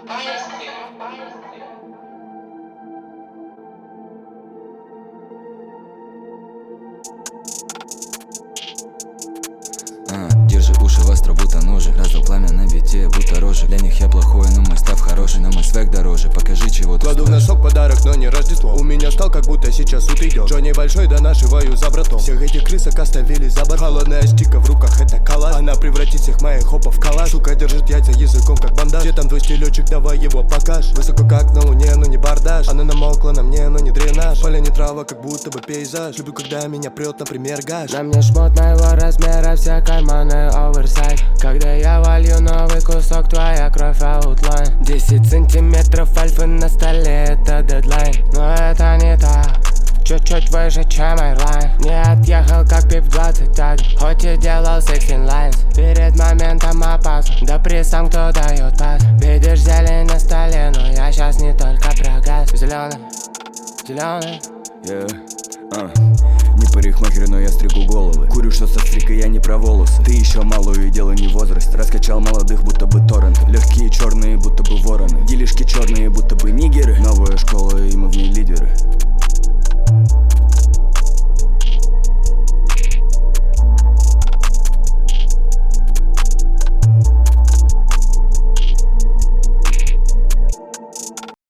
Держи уши востро, будто ножи. Раздал пламя на бите, будто рожи. Для них я плохой, но мой став хороший. Но мой свек дороже, покажи, чего ты кладу в стоишь. носок подарок, но не Рождество. У меня стал, как будто сейчас суд идет. Джонни большой, да нашиваю за братом. Всех этих крысок оставили за борт. Холодная стика в руках, это калаш. Она превратит всех моих хопов в калаш. Сука держит яйца языком, как бандаж. Где там твой стилечек, давай его покаж. Высоко, как на луне, но не бардаш. Она намокла на мне, но не дренаж. Поля не трава, как будто бы пейзаж. Люблю, когда меня прет, например, гаш. На мне шмот моего размера, все карманы оверсайз. Когда я волью новый кусок, твоя кровь аутлайн. 10 сантиметров альфы на столе, это дедлайн. Но это не так, чуть-чуть выше, чем Airline. Не отъехал, как пип 21, хоть и делал 16 lines. Перед моментом опасно, да при сам кто дает пас. Видишь зелень на столе, но я щас не только про газ. Зеленый, зеленый. Не парикмахер, но я стригу головы. Курю, что со стригой, я не про волосы. Ты еще малую, и дело не возраст. Раскачал молодых, будто бы торрент. Легкие черные, будто бы вороны. Делишки черные, будто бы нигеры. Новая школа, и мы в ней лидеры.